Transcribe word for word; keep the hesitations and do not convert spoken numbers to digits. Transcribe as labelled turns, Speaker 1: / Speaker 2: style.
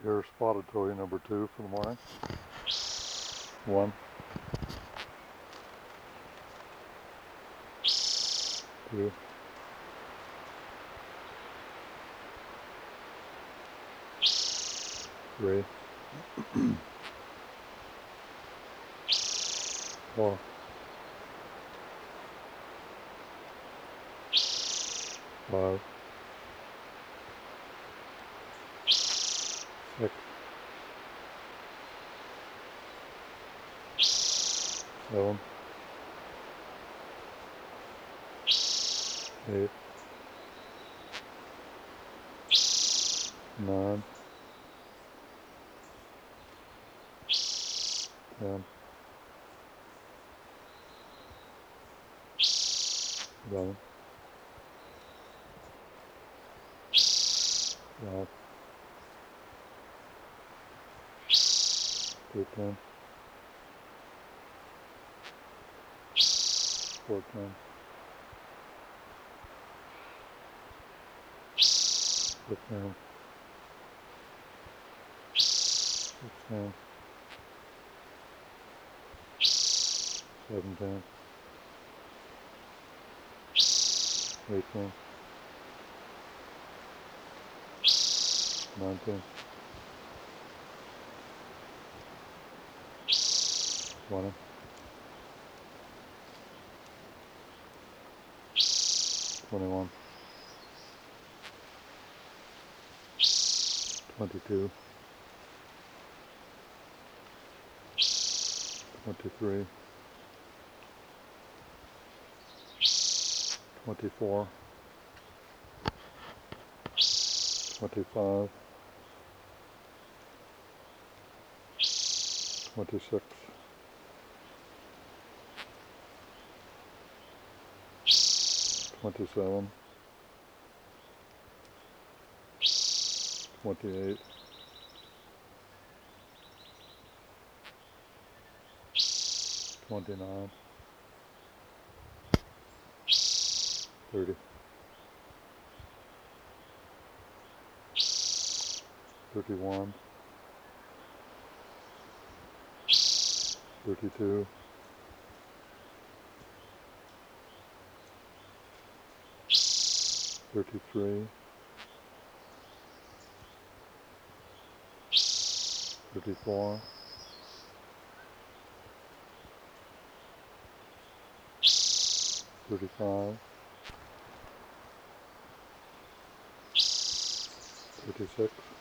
Speaker 1: Here's spotted toy number two for the morning. One, two, three, four, five, six, seven, eight, nine, ten, eleven, twelve, thirteen, fourteen, fifteen, sixteen, seventeen, eighteen, nineteen, twenty, twenty-one, twenty-two, twenty-three, twenty-four, twenty-five, twenty-six, twenty-seven, twenty-eight, twenty-nine, thirty, thirty-one, thirty-two, thirty-three, thirty-four, thirty-five, thirty-six,